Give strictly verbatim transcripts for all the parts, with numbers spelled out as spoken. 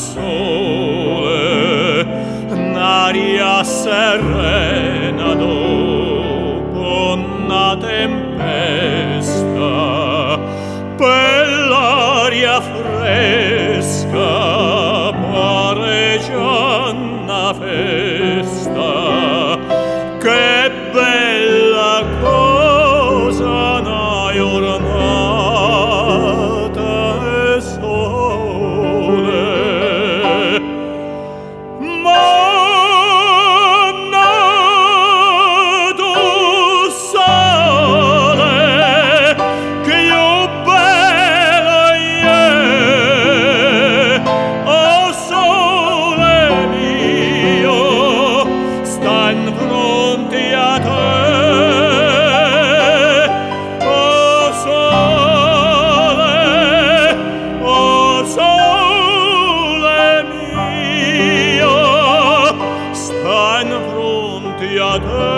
sole, un'aria serena dopo una tempesta, per l'aria fresca pare già una festa. Che bella cosa una giornata e sole, ma nato sole che io bella è, oh sole mio, sta in fronte a te. Oh sole, oh sole mio, sta in fronte a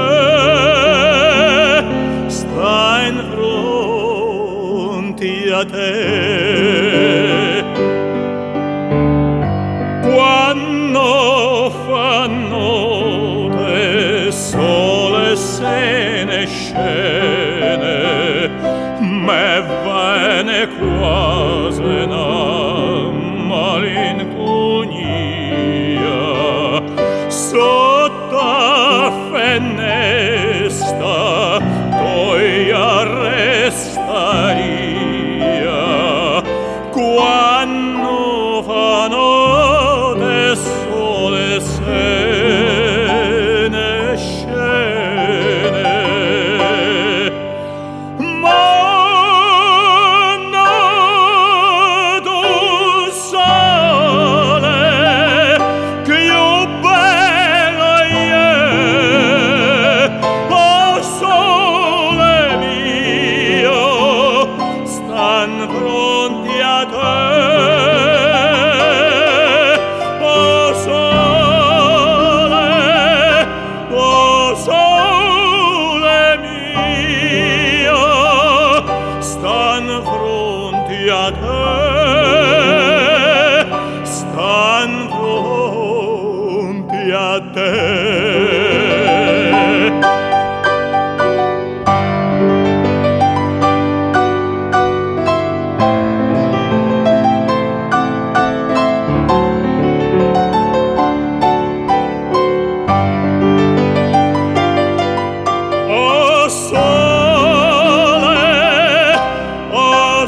te, sta in fronte a te. Quando fa notte sole se ne scene, me viene quasi una malinconia. Sotto a finestra toia restaria, quando fa notte sole se ne scene, ma nato sole che io bella è, oh sole mio, stan pronti a te. Oh sole, oh sole mio, stan pronti a te, stan pronti a te. Oh sole, oh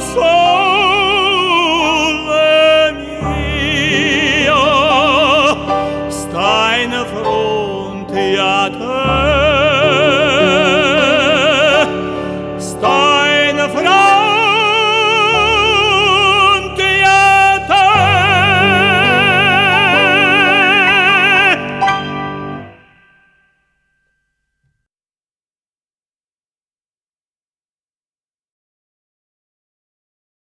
sole mio, sta in fronte a te.